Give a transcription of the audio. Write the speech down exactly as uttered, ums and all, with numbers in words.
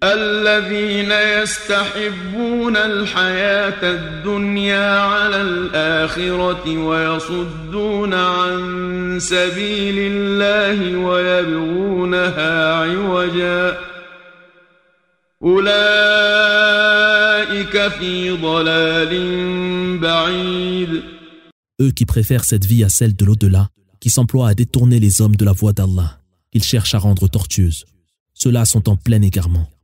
الذين يستحبون الحياة الدنيا على الآخرة ويصدون عن سبيل الله ويبغونها عوجا أولئك في ضلال بعيد. Eux qui préfèrent cette vie à celle de l'au-delà, qui s'emploient à détourner les hommes de la voie d'Allah, qu'ils cherchent à rendre tortueuse, ceux-là sont en plein égarement.